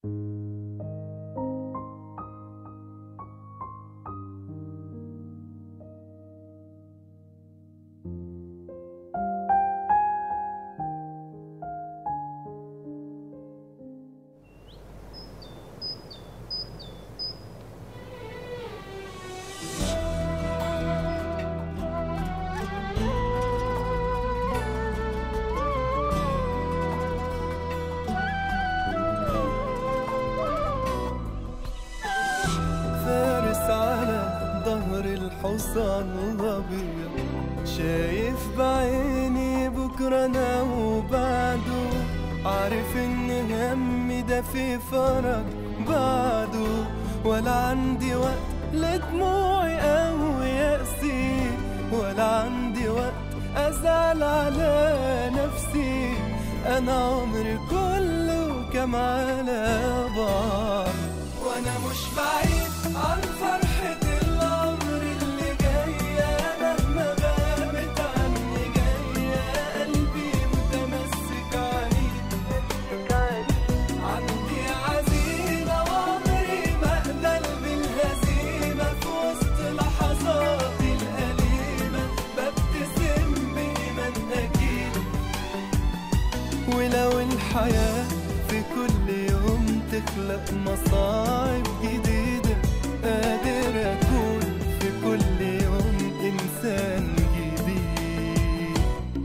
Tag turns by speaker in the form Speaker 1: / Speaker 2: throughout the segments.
Speaker 1: الحصان الأبيض شايف بعيني بكرة أنا وبعده، عارف إن همي ده في فرج بعده، ولا عندي وقت لدموعي أو يأسي، ولا عندي وقت أزعل على نفسي. أنا عمري كله كام على بعض، وأنا مش بعيد عن فرحة العمر اللي جاية، مهما غابت عني جاية، قلبي متمسك عليك. عندي عزيمة وعمري ما أقبل بالهزيمة، في وسط لحظاتي الأليمة ببتسم بإيمان أكيد. ولو الحياة في كل يوم تخلق مصاعب جديدة، قادر أكون في كل يوم إنسان جديد.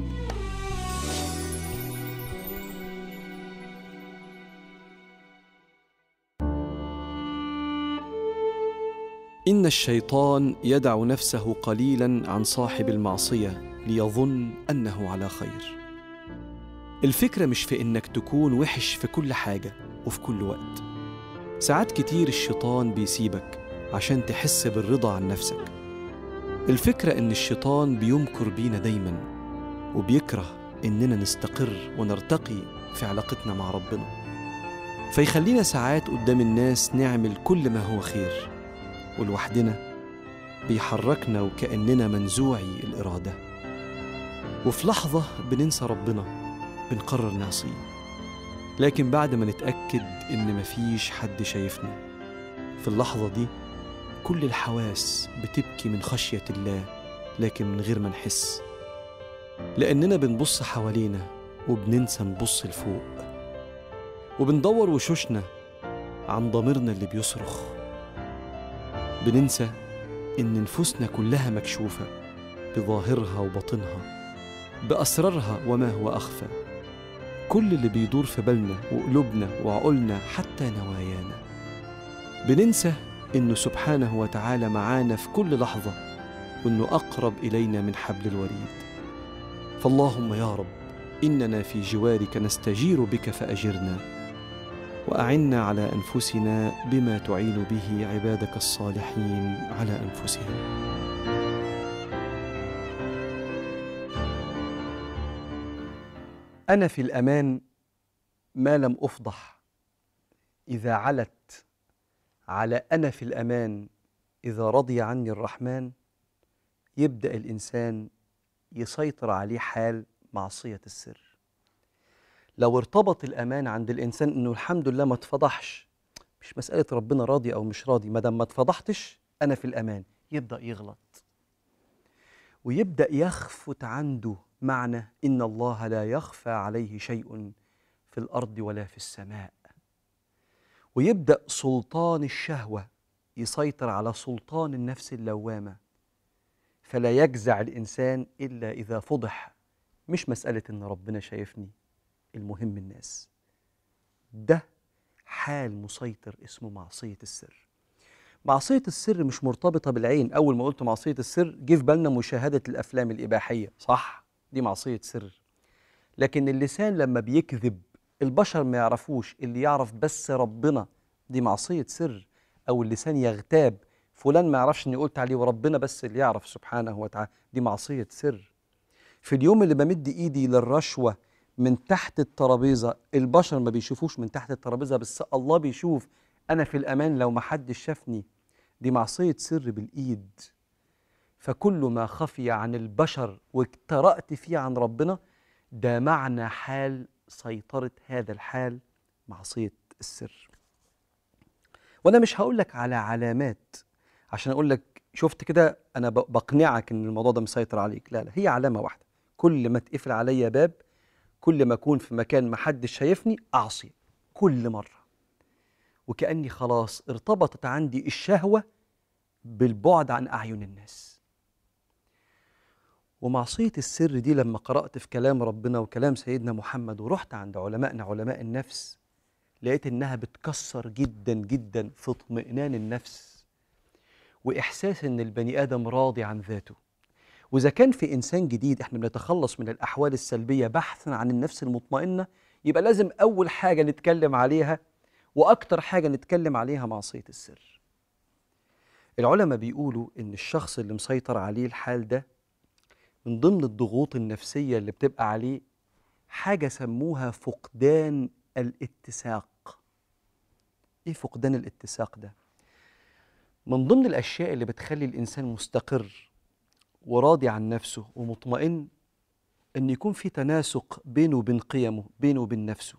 Speaker 2: إن الشيطان يدع نفسه قليلاً عن صاحب المعصية ليظن أنه على خير. الفكرة مش في إنك تكون وحش في كل حاجة وفي كل وقت. ساعات كتير الشيطان بيسيبك عشان تحس بالرضا عن نفسك. الفكرة إن الشيطان بيمكر بينا دايماً، وبيكره إننا نستقر ونرتقي في علاقتنا مع ربنا، فيخلينا ساعات قدام الناس نعمل كل ما هو خير، ولوحدنا بيحركنا وكأننا منزوعي الإرادة، وفي لحظة بننسى ربنا، بنقرر نعصيه. لكن بعد ما نتأكد إن مفيش حد شايفنا، في اللحظة دي كل الحواس بتبكي من خشية الله، لكن من غير ما نحس، لأننا بنبص حوالينا وبننسى نبص لفوق، وبندور وشوشنا عن ضميرنا اللي بيصرخ. بننسى إن نفوسنا كلها مكشوفة بظاهرها وباطنها، بأسرارها وما هو أخفى. كل اللي بيدور في بالنا وقلوبنا وعقولنا حتى نوايانا. بننسى إنه سبحانه وتعالى معانا في كل لحظة، وإنه أقرب إلينا من حبل الوريد. فاللهم يا رب إننا في جوارك نستجير بك فأجرنا، وأعنا على أنفسنا بما تعين به عبادك الصالحين على أنفسهم. أنا في الأمان ما لم أفضح، إذا علت على أنا في الأمان إذا رضي عني الرحمن، يبدأ الإنسان يسيطر عليه حال معصية السر. لو ارتبط الأمان عند الإنسان إنه الحمد لله ما اتفضحش، مش مسألة ربنا راضي أو مش راضي، ما دام ما اتفضحتش أنا في الأمان، يبدأ يغلط ويبدأ يخفت عنده معنى إن الله لا يخفى عليه شيء في الأرض ولا في السماء. ويبدأ سلطان الشهوة يسيطر على سلطان النفس اللوامة، فلا يجزع الإنسان إلا إذا فضح. مش مسألة إن ربنا شايفني، المهم الناس. ده حال مسيطر اسمه معصية السر. معصية السر مش مرتبطة بالعين. أول ما قلت معصية السر جه في بالنا مشاهدة الأفلام الإباحية، صح؟ دي معصية سر. لكن اللسان لما بيكذب البشر ما يعرفوش، اللي يعرف بس ربنا، دي معصية سر. أو اللسان يغتاب فلان ما يعرفش إني قلت عليه، وربنا بس اللي يعرف سبحانه وتعالى، دي معصية سر. في اليوم اللي بمد إيدي للرشوة من تحت الترابيزة، البشر ما بيشوفوش من تحت الترابيزة، بس الله بيشوف. أنا في الأمان لو ما حدش شافني، دي معصية سر بالإيد. فكل ما خفي عن البشر واجترأت فيه عن ربنا، ده معنى حال سيطرة هذا الحال معصية السر. وأنا مش هقول لك على علامات عشان أقول لك شفت كده أنا بقنعك إن الموضوع ده مسيطر عليك، لا لا، هي علامة واحدة. كل ما تقفل عليا باب، كل ما أكون في مكان محدش شايفني أعصي كل مرة، وكأني خلاص ارتبطت عندي الشهوة بالبعد عن أعين الناس. ومعصية السر دي لما قرأت في كلام ربنا وكلام سيدنا محمد ورحت عند علمائنا علماء النفس، لقيت إنها بتكسر جدا جدا في اطمئنان النفس وإحساس إن البني آدم راضي عن ذاته. وإذا كان في إنسان جديد إحنا بنتخلص من الأحوال السلبية بحثا عن النفس المطمئنة، يبقى لازم أول حاجة نتكلم عليها وأكتر حاجة نتكلم عليها معصية السر. العلماء بيقولوا إن الشخص اللي مسيطر عليه الحال ده من ضمن الضغوط النفسية اللي بتبقى عليه حاجة سموها فقدان الاتساق. إيه فقدان الاتساق ده؟ من ضمن الأشياء اللي بتخلي الإنسان مستقر وراضي عن نفسه ومطمئن إن يكون في تناسق بينه وبين قيمه، بينه وبين نفسه.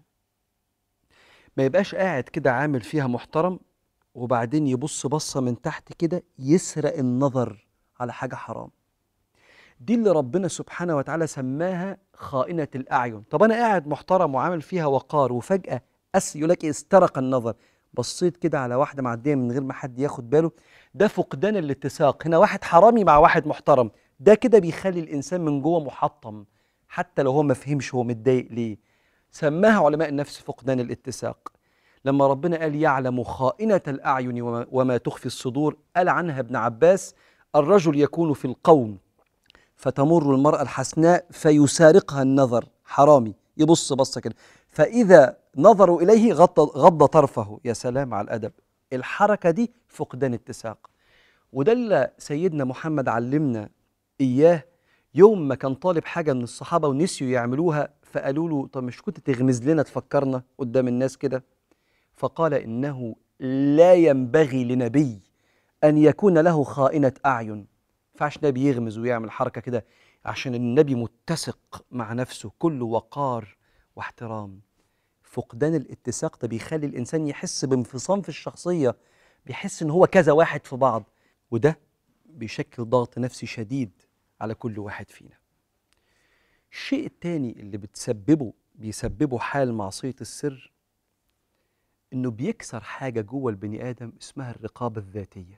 Speaker 2: ما يبقاش قاعد كده عامل فيها محترم وبعدين يبص بصة من تحت كده يسرق النظر على حاجة حرام. دي اللي ربنا سبحانه وتعالى سماها خائنة الأعين. طب أنا قاعد محترم وعامل فيها وقار وفجأة يقول لك استرق النظر، بصيت كده على واحدة معدية من غير ما حد ياخد باله، ده فقدان الاتساق. هنا واحد حرامي مع واحد محترم، ده كده بيخلي الإنسان من جوه محطم حتى لو هو ما فهمش هو متضايق ليه. سماها علماء النفس فقدان الاتساق. لما ربنا قال يعلم خائنة الأعين وما تخفي الصدور، قال عنها ابن عباس الرجل يكون في القوم فتمر المرأة الحسناء فيسارقها النظر، حرامي يبص بصة كده، فإذا نظروا إليه غض طرفه. يا سلام على الأدب. الحركة دي فقدان اتساق. وده اللي سيدنا محمد علمنا إياه يوم ما كان طالب حاجة من الصحابة ونسيوا يعملوها، فقالوا له طب مش كنت تغمز لنا تفكرنا قدام الناس كده؟ فقال إنه لا ينبغي لنبي أن يكون له خائنة أعين. فعش نبي يغمز ويعمل حركة كده، عشان النبي متسق مع نفسه كله وقار واحترام. فقدان الاتساق ده بيخلي الإنسان يحس بانفصام في الشخصية، بيحس إن هو كذا واحد في بعض، وده بيشكل ضغط نفسي شديد على كل واحد فينا. الشيء التاني اللي بيسببه حال معصية السر إنه بيكسر حاجة جوه البني آدم اسمها الرقابة الذاتية.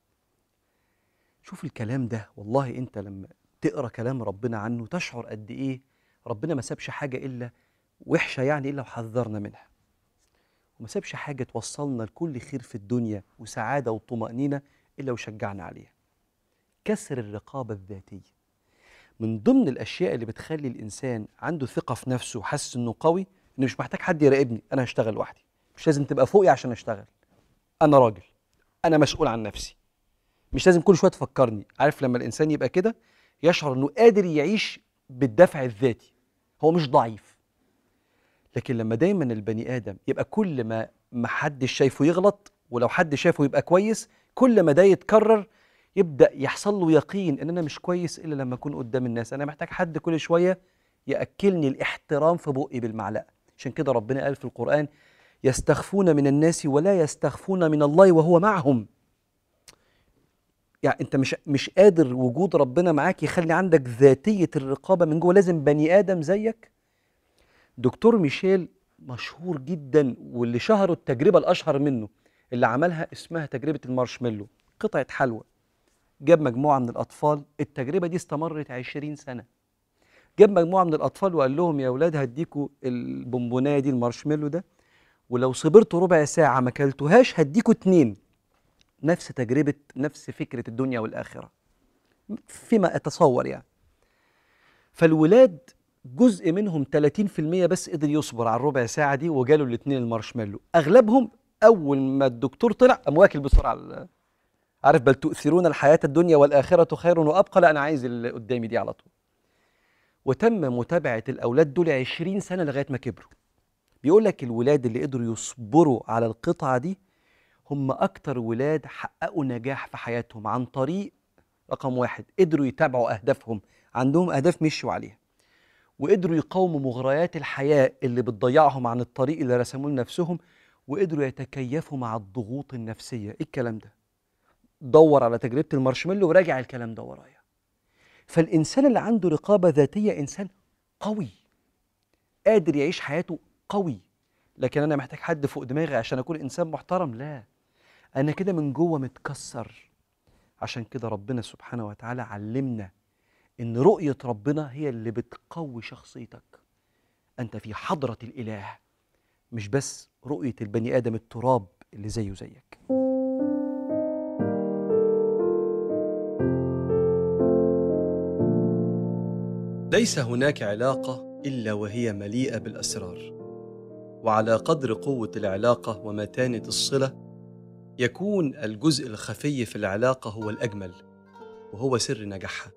Speaker 2: شوف الكلام ده، والله أنت لما تقرأ كلام ربنا عنه تشعر قد إيه ربنا ما سابش حاجة إلا وحشة، يعني إلا وحذرنا منها، وما سابش حاجة توصلنا لكل خير في الدنيا وسعادة وطمأنينة إلا وشجعنا عليها. كسر الرقابة الذاتية من ضمن الأشياء اللي بتخلي الإنسان عنده ثقة في نفسه وحاسس إنه قوي، إنه مش محتاج حد يراقبني، أنا هشتغل لوحدي، مش لازم تبقى فوقي عشان أشتغل، أنا راجل، أنا مسؤول عن نفسي، مش لازم كل شوية تفكرني. عارف لما الإنسان يبقى كده يشعر إنه قادر يعيش بالدفع الذاتي، هو مش ضعيف. لكن لما دايما البني آدم يبقى كل ما حدش شايفه يغلط، ولو حد شايفه يبقى كويس، كل ما ده يتكرر يبدأ يحصل له يقين إن أنا مش كويس إلا لما أكون قدام الناس، أنا محتاج حد كل شوية يأكلني الاحترام في بقي بالمعلقة. عشان كده ربنا قال في القرآن يستخفون من الناس ولا يستخفون من الله وهو معهم. يعني أنت مش قادر وجود ربنا معاك يخلي عندك ذاتية الرقابة من جوه، لازم بني آدم زيك. دكتور ميشيل مشهور جدا، واللي شهروا التجربة الأشهر منه اللي عملها اسمها تجربة المارشميلو، قطعة حلوى. جاب مجموعة من الأطفال، التجربة دي استمرت 20 سنة. جاب مجموعة من الأطفال وقال لهم يا أولاد هديكوا البونبوناية دي المارشميلو ده، ولو صبرتوا ربع ساعة ما كلتوهاش هديكوا 2. نفس تجربة، نفس فكرة الدنيا والآخرة فيما أتصور يعني. فالولاد جزء منهم 30% بس قدر يصبر على الربع ساعة دي وجاله ال2 المارشميلو. أغلبهم أول ما الدكتور طلع قام واكل بسرعة. عارف بل تؤثرون الحياة الدنيا والآخرة خير وأبقى، لا أنا عايز اللي قدامي دي على طول. وتم متابعة الأولاد دول 20 سنة لغاية ما كبروا. بيقول لك الولاد اللي قدروا يصبروا على القطعة دي هم أكتر ولاد حققوا نجاح في حياتهم، عن طريق رقم 1 قدروا يتابعوا أهدافهم، عندهم أهداف مشوا عليها، وقدروا يقاوموا مغريات الحياة اللي بتضيعهم عن الطريق اللي رسموه لنفسهم، وقدروا يتكيفوا مع الضغوط النفسية. إيه الكلام ده؟ دور على تجربة المارشميلو وراجع الكلام ده ورايا. فالإنسان اللي عنده رقابة ذاتية إنسان قوي، قادر يعيش حياته قوي. لكن أنا محتاج حد فوق دماغي عشان أكون إنسان محترم؟ لا، أنا كده من جوه متكسر. عشان كده ربنا سبحانه وتعالى علمنا إن رؤية ربنا هي اللي بتقوي شخصيتك. أنت في حضرة الإله، مش بس رؤية البني آدم التراب اللي زيه زيك. ليس هناك علاقة إلا وهي مليئة بالأسرار، وعلى قدر قوة العلاقة ومتانة الصلة يكون الجزء الخفي في العلاقة هو الأجمل، وهو سر نجاحها.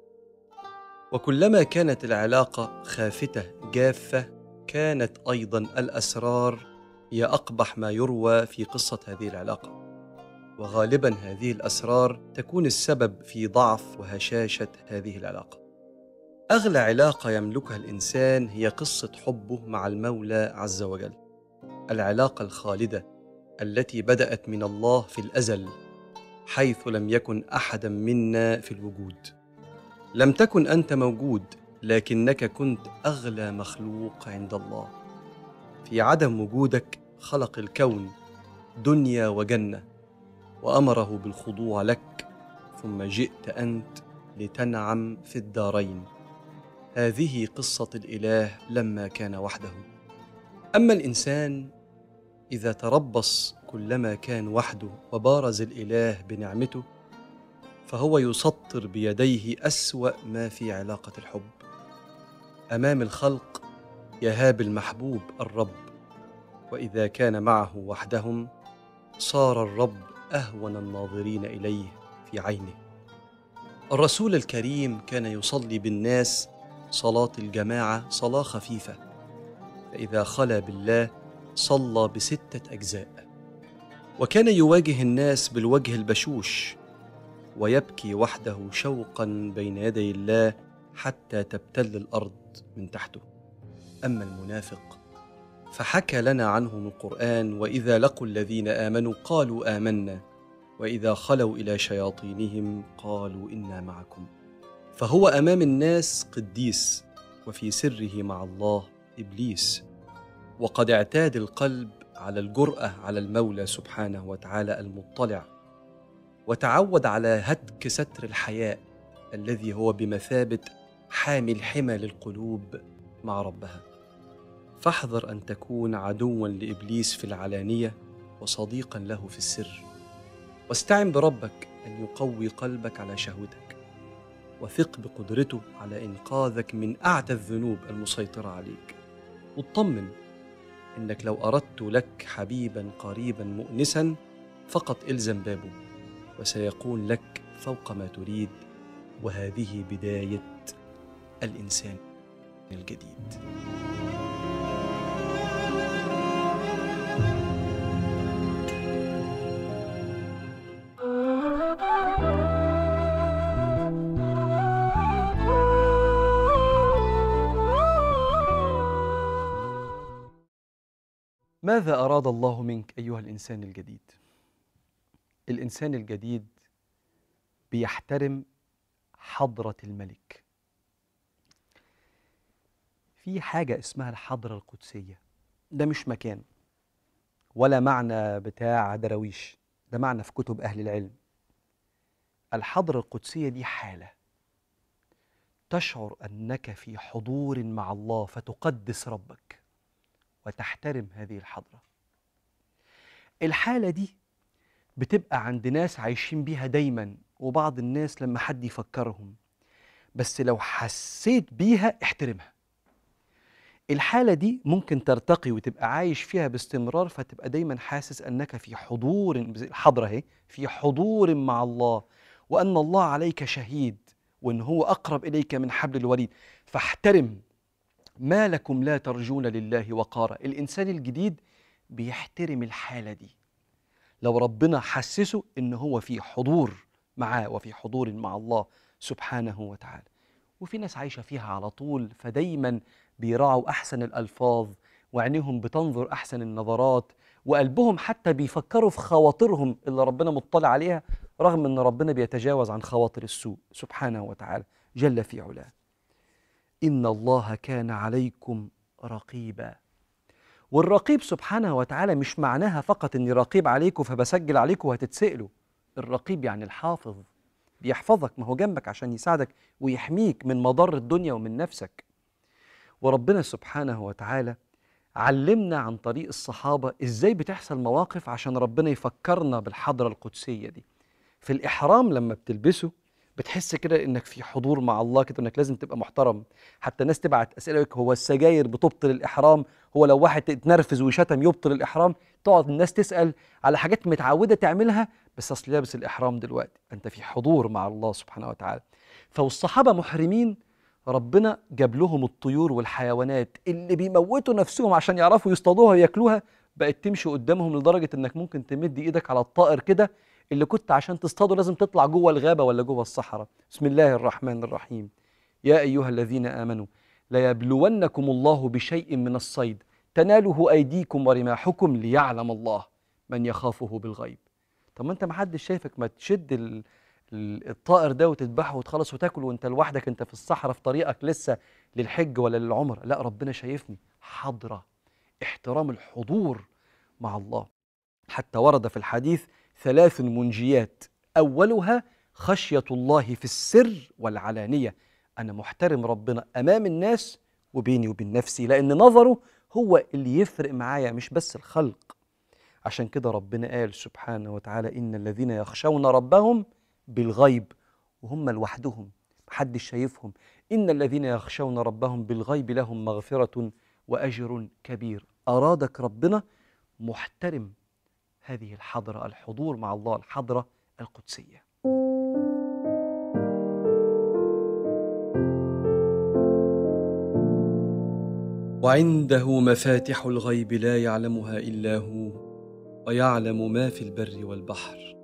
Speaker 2: وكلما كانت العلاقة خافتة جافة كانت أيضاً الأسرار هي أقبح ما يروى في قصة هذه العلاقة، وغالباً هذه الأسرار تكون السبب في ضعف وهشاشة هذه العلاقة. أغلى علاقة يملكها الإنسان هي قصة حبه مع المولى عز وجل، العلاقة الخالدة التي بدأت من الله في الأزل، حيث لم يكن أحداً منا في الوجود. لم تكن أنت موجود، لكنك كنت أغلى مخلوق عند الله. في عدم وجودك خلق الكون دنيا وجنة، وأمره بالخضوع لك، ثم جئت أنت لتنعم في الدارين. هذه قصة الإله لما كان وحده. أما الإنسان إذا تربص كلما كان وحده وبارز الإله بنعمته، فهو يسطر بيديه أسوأ ما في علاقة الحب. أمام الخلق يهاب المحبوب الرب، وإذا كان معه وحدهم صار الرب أهون الناظرين إليه في عينه. الرسول الكريم كان يصلي بالناس صلاة الجماعة صلاة خفيفة، فإذا خلا بالله صلى ب6 أجزاء، وكان يواجه الناس بالوجه البشوش ويبكي وحده شوقا بين يدي الله حتى تبتل الأرض من تحته. أما المنافق فحكى لنا عنهم القرآن: وإذا لقوا الذين آمنوا قالوا آمنا وإذا خلوا إلى شياطينهم قالوا إنا معكم. فهو أمام الناس قديس، وفي سره مع الله إبليس. وقد اعتاد القلب على الجرأة على المولى سبحانه وتعالى المطلع، وتعود على هتك ستر الحياء الذي هو بمثابة حامي الحمى للقلوب مع ربها. فاحذر أن تكون عدواً لإبليس في العلانية وصديقاً له في السر، واستعن بربك أن يقوي قلبك على شهوتك، وثق بقدرته على إنقاذك من أعتى الذنوب المسيطرة عليك. واطمن إنك لو أردت لك حبيباً قريباً مؤنساً فقط إلزم بابه، وسيقول لك فوق ما تريد. وهذه بداية الإنسان الجديد. ماذا أراد الله منك أيها الإنسان الجديد؟ الإنسان الجديد بيحترم حضرة الملك. في حاجة اسمها الحضرة القدسية، ده مش مكان ولا معنى بتاع درويش، ده معنى في كتب أهل العلم. الحضرة القدسية دي حالة تشعر أنك في حضور مع الله، فتقدس ربك وتحترم هذه الحضرة. الحالة دي بتبقى عند ناس عايشين بيها دايما، وبعض الناس لما حد يفكرهم، بس لو حسيت بيها احترمها. الحالة دي ممكن ترتقي وتبقى عايش فيها باستمرار، فتبقى دايما حاسس أنك في حضور، الحضرة اهي، في حضور مع الله، وأن الله عليك شهيد، وأن هو أقرب إليك من حبل الوريد. فاحترم. ما لكم لا ترجون لله وقارا. الإنسان الجديد بيحترم الحالة دي. لو ربنا حسسه إن هو في حضور معاه وفي حضور مع الله سبحانه وتعالى. وفي ناس عايشة فيها على طول، فدايما بيراعوا أحسن الألفاظ وعينيهم بتنظر أحسن النظرات، وقلبهم حتى بيفكروا في خواطرهم اللي ربنا مطلع عليها، رغم أن ربنا بيتجاوز عن خواطر السوء سبحانه وتعالى جل في علاه. إن الله كان عليكم رقيبا. والرقيب سبحانه وتعالى مش معناها فقط أني رقيب عليكم فبسجل عليكم وهتتسألوا. الرقيب يعني الحافظ، بيحفظك، ما هو جنبك عشان يساعدك ويحميك من مضار الدنيا ومن نفسك. وربنا سبحانه وتعالى علمنا عن طريق الصحابة إزاي بتحصل مواقف عشان ربنا يفكرنا بالحضرة القدسية دي. في الإحرام لما بتلبسه بتحس كده إنك في حضور مع الله كده، إنك لازم تبقى محترم. حتى الناس تبعت أسئلة لك هو السجاير بتبطل الإحرام؟ هو لو واحد اتنرفز وشتم يبطل الإحرام؟ تقعد الناس تسأل على حاجات متعودة تعملها، بس أصل لابس الإحرام دلوقتي أنت في حضور مع الله سبحانه وتعالى. فالصحابة محرمين، ربنا جاب لهم الطيور والحيوانات اللي بيموتوا نفسهم عشان يعرفوا يصطادوها وياكلوها، بقت تمشي قدامهم لدرجة إنك ممكن تمد إيدك على الطائر كده اللي كنت عشان تصطاده لازم تطلع جوه الغابة ولا جوه الصحراء. بسم الله الرحمن الرحيم. يا أيها الذين آمنوا ليبلونكم الله بشيء من الصيد تناله أيديكم ورماحكم ليعلم الله من يخافه بالغيب. طب ما أنت محدش شايفك، ما تشد الطائر ده وتذبحه وتخلص وتاكل وأنت لوحدك، أنت في الصحراء في طريقك لسه للحج ولا للعمرة. لا، ربنا شايفني. حضرة، احترام الحضور مع الله. حتى ورد في الحديث 3 منجيات، أولها خشية الله في السر والعلانية. أنا محترم ربنا أمام الناس وبيني وبين نفسي، لأن نظره هو اللي يفرق معايا مش بس الخلق. عشان كده ربنا قال سبحانه وتعالى إن الذين يخشون ربهم بالغيب، وهم لوحدهم محدش شايفهم. إن الذين يخشون ربهم بالغيب لهم مغفرة وأجر كبير. أرادك ربنا محترم هذه الحضرة، الحضور مع الله، الحضرة القدسية. وعنده مفاتح الغيب لا يعلمها إلا هو ويعلم ما في البر والبحر.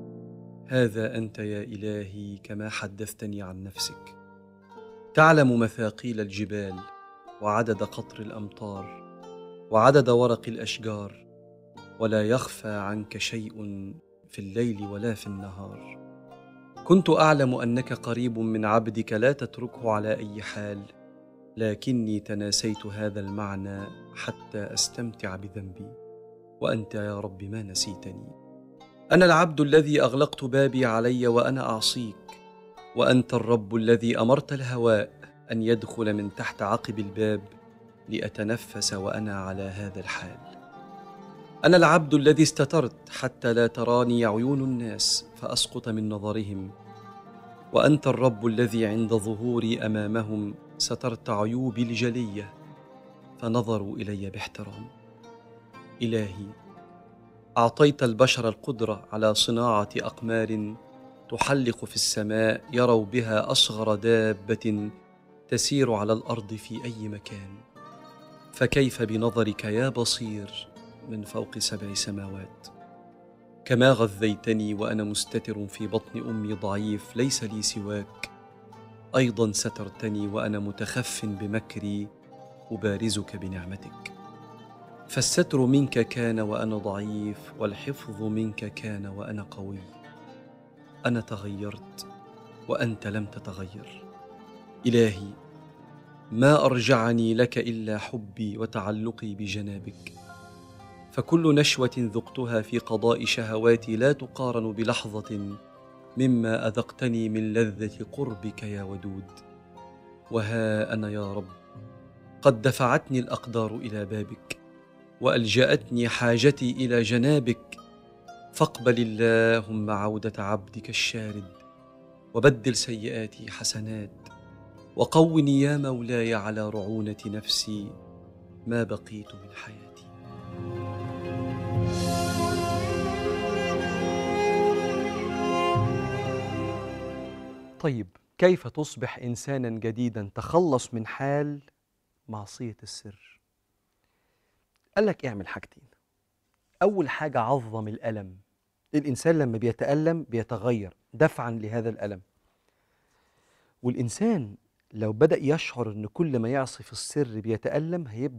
Speaker 2: هذا أنت يا إلهي كما حدثتني عن نفسك. تعلم مثاقيل الجبال وعدد قطر الأمطار وعدد ورق الأشجار، ولا يخفى عنك شيء في الليل ولا في النهار. كنت أعلم أنك قريب من عبدك لا تتركه على أي حال، لكني تناسيت هذا المعنى حتى أستمتع بذنبي، وأنت يا رب ما نسيتني. أنا العبد الذي أغلقت بابي علي وأنا أعصيك، وأنت الرب الذي أمرت الهواء أن يدخل من تحت عقب الباب لأتنفس وأنا على هذا الحال. أنا العبد الذي استترت حتى لا تراني عيون الناس فأسقط من نظرهم، وأنت الرب الذي عند ظهوري أمامهم سترت عيوبي الجلية فنظروا إلي باحترام. إلهي، أعطيت البشر القدرة على صناعة أقمار تحلق في السماء يروا بها أصغر دابة تسير على الأرض في أي مكان، فكيف بنظرك يا بصير من فوق 7 سماوات؟ كما غذيتني وأنا مستتر في بطن أمي ضعيف ليس لي سواك، أيضا سترتني وأنا متخف بمكري أبارزك بنعمتك. فالستر منك كان وأنا ضعيف، والحفظ منك كان وأنا قوي. أنا تغيرت وأنت لم تتغير. إلهي، ما أرجعني لك إلا حبي وتعلقي بجنابك، فكل نشوة ذقتها في قضاء شهواتي لا تقارن بلحظة مما أذقتني من لذة قربك يا ودود. وها أنا يا رب قد دفعتني الأقدار إلى بابك، وألجأتني حاجتي إلى جنابك، فاقبل اللهم عودة عبدك الشارد، وبدل سيئاتي حسنات، وقوني يا مولاي على رعونة نفسي ما بقيت من حياتي. طيب، كيف تصبح إنسانا جديدا تخلص من حال معصية السر؟ قال لك اعمل حاجتين. أول حاجة عظم الألم. الإنسان لما بيتألم بيتغير دفعا لهذا الألم، والإنسان لو بدأ يشعر أن كل ما يعصي في السر بيتألم هيبدأ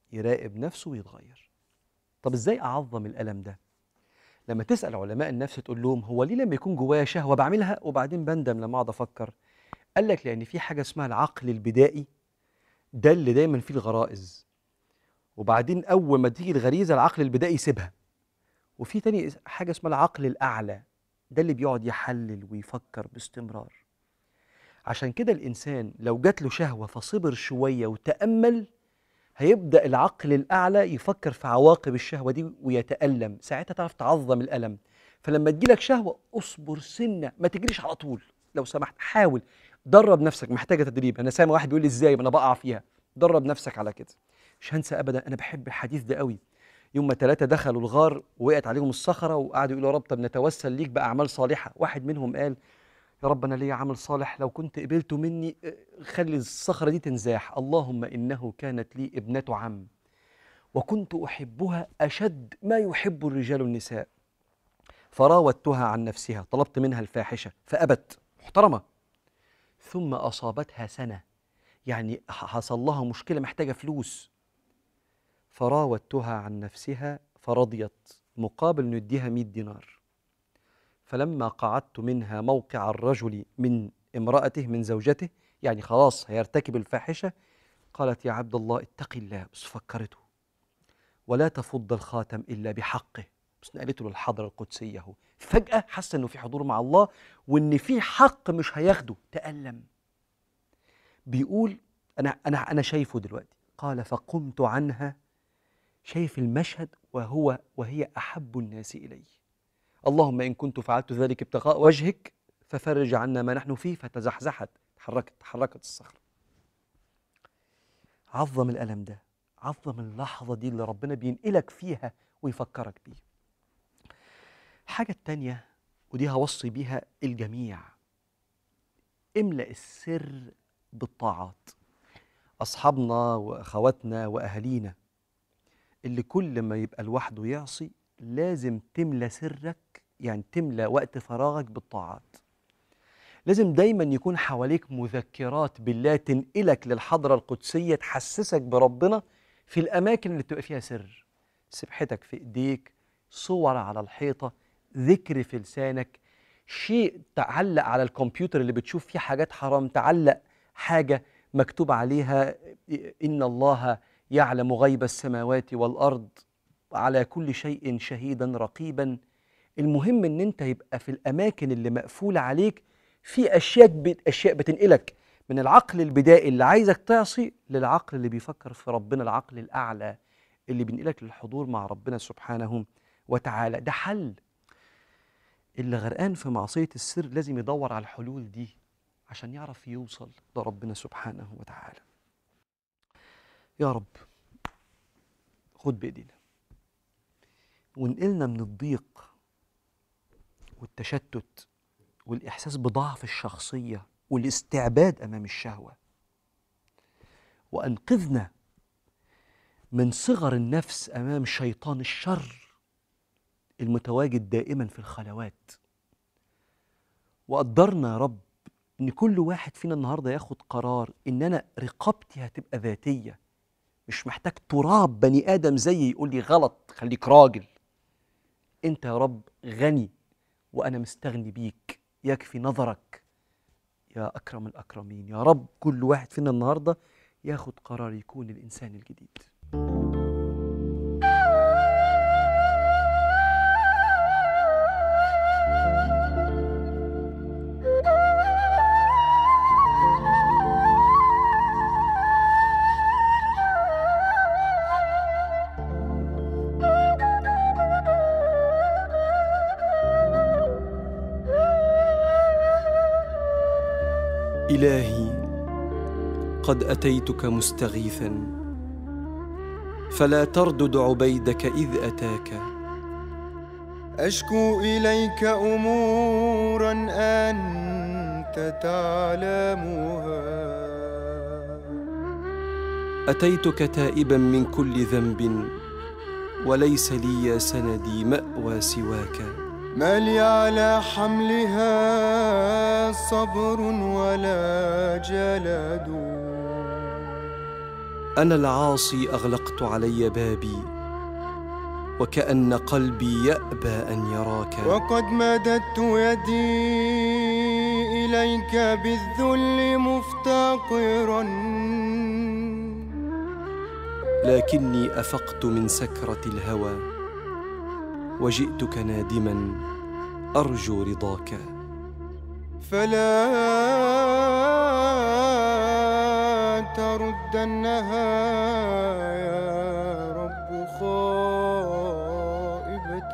Speaker 2: يراقب نفسه ويتغير. طب ازاي اعظم الالم ده؟ لما تسال علماء النفس تقول لهم هو ليه لما يكون جوايا شهوه بعملها وبعدين بندم لما اقعد افكر؟ قال لك لان في حاجه اسمها العقل البدائي، ده اللي دايما فيه الغرائز، وبعدين اول ما تيجي الغريزه العقل البدائي يسيبها. وفي تاني حاجه اسمها العقل الاعلى، ده اللي بيقعد يحلل ويفكر باستمرار. عشان كده الانسان لو جات له شهوه فصبر شويه وتامل، هيبدا العقل الاعلى يفكر في عواقب الشهوه دي ويتالم، ساعتها تعرف تعظم الالم. فلما تجيلك شهوه اصبر سنه، ما تجريش على طول، لو سمحت حاول، درب نفسك، محتاجه تدريب. انا سامع واحد بيقول لي ازاي ما انا بقع فيها. درب نفسك على كده. مش هنسى ابدا، انا بحب الحديث ده قوي. يوم ما 3 دخلوا الغار ووقعت عليهم الصخره وقعدوا يقولوا يا رب طب نتوسل ليك باعمال صالحه، واحد منهم قال يا رب انا ليا عمل صالح لو كنت قبلته مني خلي الصخره دي تنزاح. اللهم انه كانت لي ابنه عم وكنت احبها اشد ما يحب الرجال النساء، فراودتها عن نفسها، طلبت منها الفاحشه فابت، محترمه، ثم اصابتها سنه، يعني حصل لها مشكله محتاجه فلوس، فراودتها عن نفسها فرضيت مقابل نديها 100 دينار. فلما قعدت منها موقع الرجل من امرأته من زوجته، يعني خلاص هيرتكب الفاحشة، قالت يا عبد الله اتق الله، بس فكرته ولا تفض الخاتم إلا بحقه، بس نقلته للحضرة القدسية. هو فجأة حس إنه في حضور مع الله وإن في حق مش هياخده، تألم. بيقول أنا شايفه دلوقتي، قال فقمت عنها، شايف المشهد وهي أحب الناس إلي. اللهم إن كنت فعلت ذلك ابتغاء وجهك ففرج عنا ما نحن فيه، فتزحزحت، تحركت الصخرة. عظم الألم ده، عظم اللحظة دي اللي ربنا بينقلك فيها ويفكرك بيه. الحاجة التانية ودي هوصي بيها الجميع، املأ السر بالطاعات. أصحابنا وأخواتنا وأهالينا اللي كل ما يبقى لوحده يعصي، لازم تملى سرك، يعني تملى وقت فراغك بالطاعات. لازم دايما يكون حواليك مذكرات بالله تنقلك للحضرة القدسية، تحسسك بربنا في الأماكن اللي بتبقى فيها سر. سبحتك في إيديك، صور على الحيطة، ذكر في لسانك، شيء تعلق على الكمبيوتر اللي بتشوف فيه حاجات حرام، تعلق حاجة مكتوب عليها إن الله يعلم غيب السماوات والأرض على كل شيء شهيدا رقيبا. المهم ان انت يبقى في الاماكن اللي مقفولة عليك في اشياء بتنقلك من العقل البدائي اللي عايزك تعصي للعقل اللي بيفكر في ربنا، العقل الاعلى اللي بينقلك للحضور مع ربنا سبحانه وتعالى. ده حل. اللي غرقان في معصية السر لازم يدور على الحلول دي عشان يعرف يوصل لربنا سبحانه وتعالى. يا رب خد بإيدينا وانقلنا من الضيق والتشتت والإحساس بضعف الشخصية والاستعباد أمام الشهوة، وأنقذنا من صغر النفس أمام شيطان الشر المتواجد دائما في الخلوات. وقدرنا يا رب إن كل واحد فينا النهاردة ياخد قرار إن أنا رقابتي هتبقى ذاتية، مش محتاج تراب بني آدم زيي يقول لي غلط خليك راجل. أنت يا رب غني وأنا مستغني بيك، يكفي نظرك يا أكرم الأكرمين. يا رب كل واحد فينا النهاردة ياخد قرار يكون الإنسان الجديد. إلهي قد أتيتك مستغيثا فلا تردد عبيدك إذ أتاك.
Speaker 1: أشكو إليك أمورا أنت تعلمها،
Speaker 2: أتيتك تائبا من كل ذنب وليس لي يا سندي مأوى سواك.
Speaker 1: ما لي على حملها صبر ولا جلد،
Speaker 2: أنا العاصي أغلقت علي بابي، وكأن قلبي يأبى أن يراك.
Speaker 1: وقد مددت يدي إليك بالذل مفتقرا،
Speaker 2: لكني أفقت من سكرة الهوى، وجئتك نادما أرجو رضاك.
Speaker 1: فلا تردنها يا رب خائبة.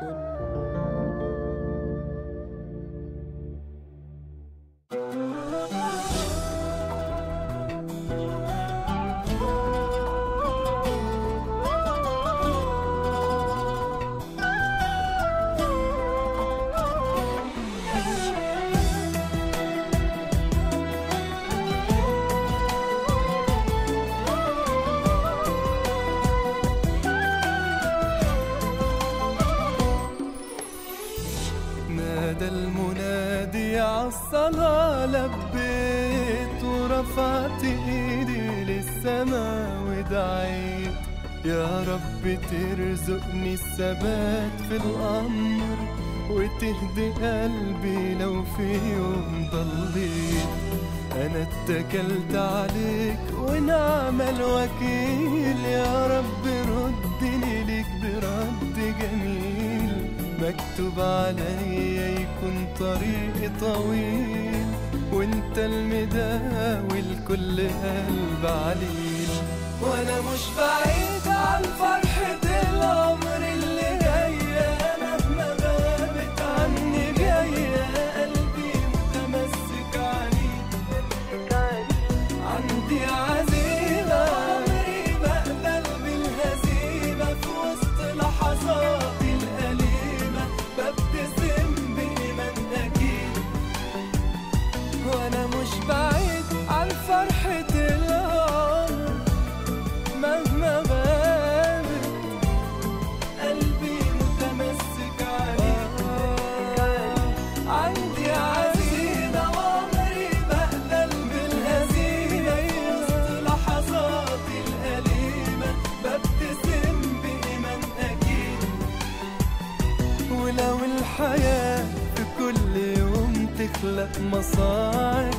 Speaker 3: نادى المنادي عالصلاة، لبيت ورفعت ايدي للسما ودعيت يا رب ترزقني الثبات في الأمر، وتهدي قلبي لو في يوم ضليت. أنا اتكلت عليك ونعم الوكيل، يا رب ردني ليك برد جميل. مكتوب عليا يكون طريقي طويل، وانت المداوي لكل قلب عليل. وانا مش بعيد عن فرحة العمر اللي جاية، مهما غابت عني جاية. قلبي متمسك عليك، عندي عزيمة عمري بقبل بالهزيمة. في وسط لحظاتي الأليمة ببتسم بإيمان أكيد. وانا مش بعيد عن فرحة العمر مهما غابت، قلبي متمسك عليك. عندي عزيمة وعمري بقبل بالهزيمة. وسط لحظاتي الأليمة ببتسم بإيمان أكيد. ولو الحياة في كل يوم تخلق مصاعب،